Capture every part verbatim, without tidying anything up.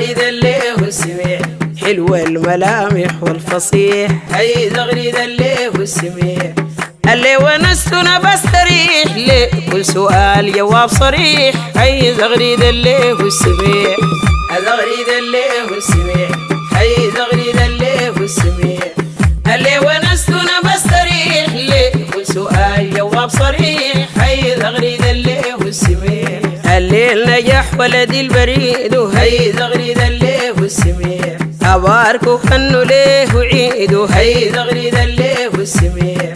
زغريد الليه والسميع حلو الملامح والفصيح هي زغريد الليه والسميع اللي ونستنا بستريح ليه كل سؤال جواب صريح هي زغريد الليه والسميع زغريد الليه والسميع هي زغريد الليه والسميع اللي ونستنا بستريح ليه كل سؤال جواب صريح هي زغريد الليه والسميع الليل نجح ولدي البريد هي زغريد الليه والسميع أباركوا خنوا ليه وعيدوا هي زغريد الليه والسميع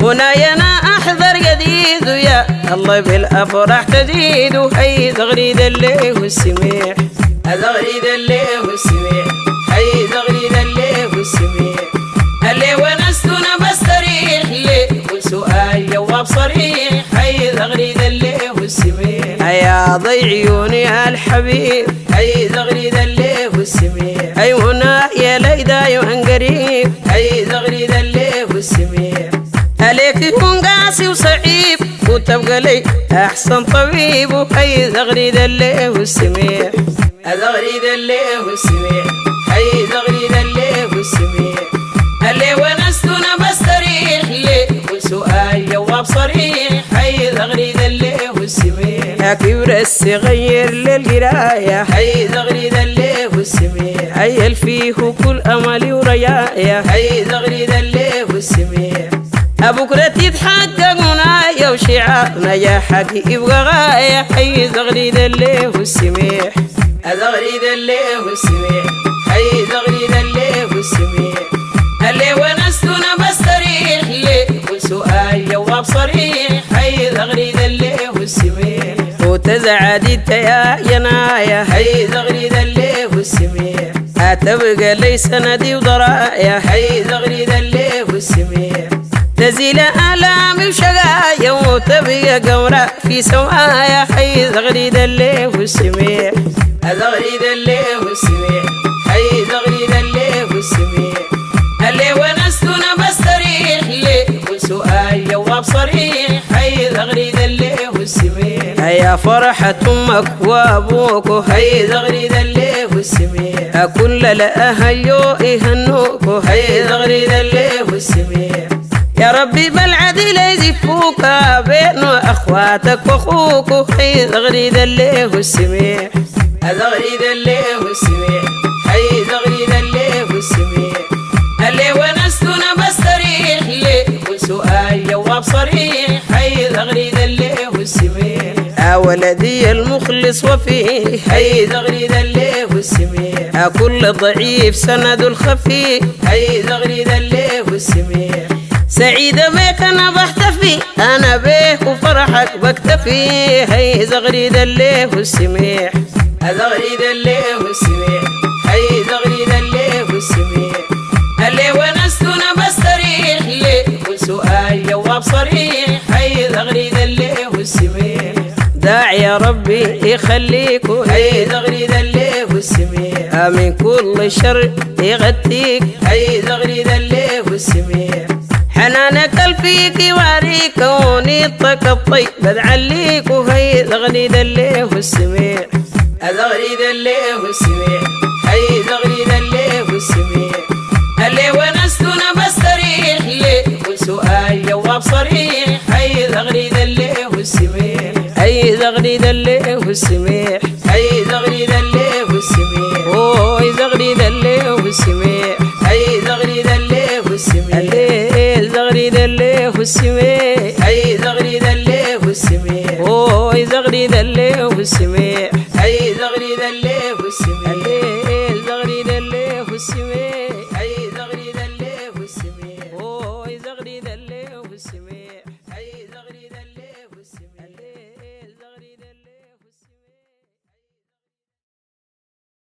وناينا أحضر جديد يا الله بالأفراح تزيد هي زغريد الليه والسميع زغريد الليه والسميع هي زغريد الليه والسميع اللي ونستنا بستريح ليه كل سؤال جواب صريح هي زغريد الليه والسميع يا ضي عيوني الحبيب هي زغريد الليه والسميع أي هنا يا ليدا يوهن قريب هي زغريد الليه والسميع عليك يكون قاسي وصعيب وتبقى لي أحسن طبيب وهي زغريد الليه والسميع زغريد الليه والسميع هي زغريد الليه والسميع اللي ونستنا بستريح ليه كل سؤال جواب صريح هي زغريد الليه والسميع يا كبر الصغير للقراية هي زغريد الليه والسميع هي فيه كل أملي وريايا هي زغريد الليه والسميع بكرة تتحقق منايا وشعار نجاحك يبقى غاية هي زغريد الليه والسميع زغريد الليه والسميع هي زغريد الليه والسميع اللي ونستنا بستريح ليه كل سؤال جواب صريح هي زغريد الليه والسميع وتزعدت يا جنايا هي زغريد الليه والسميع هتبقى لي سندي وضرايا هي زغريد الليه والسميع تزيل آلامي وشقايا وتبقى قمرة في سوايا هي زغريد الليه والسميع زغريد الليه والسميع هي زغريد الليه والسميع اللي ونستنا بستريح ليه كل سؤال جواب صريح هي زغريد الليه والسميع يا فرحة أمك وأبوك هي زغريد الليه والسميع كل الأهل يهنوك هي زغريد الليه والسميع يا ربي بالعدل يزفوك بين أخواتك وأخوك هي زغريد الليه والسميع زغريد الليه والسميع هي زغريد الليه والسميع اللي ونستنا بستريح ليه كل سؤال جواب صريح هي زغريد الليه والسميع يا ولدي المخلص وفيه هي زغريد الليه والسميع كل ضعيف سند الخفي هي زغريد الليه والسميع سعيدة بك أنا بحتفي أنا بيه وفرحك بكتفي هي زغريد الليه والسميع زغريد الليه والسميع هي زغريد الليه والسميع اللي ونستنا بستريح ليه كل سؤال جواب صريح هي زغريد الليه والسميع داعي يا ربي يخليكوا هي زغريد الليه والسميع من كل شر يغطيك هي زغريد الليه والسميع حنانك الفيك يواريك ونيطك الطيب بدعليك وهي زغريد الليه والسميع زغريد الليه والسميع هي زغريد الليه والسميع اللي ونستنا بستريح ليه كل سؤال جواب صريح هي زغريد الليه والسميع هي زغريد الليه والسميع هي زغريد الليه والسميع اوه زغريد الليه والسميع هي زغريد الليه والسميع الليل زغريد الليه والسميع هي زغريد الليه والسميع اوه زغريد الليه والسميع هي زغريد الليه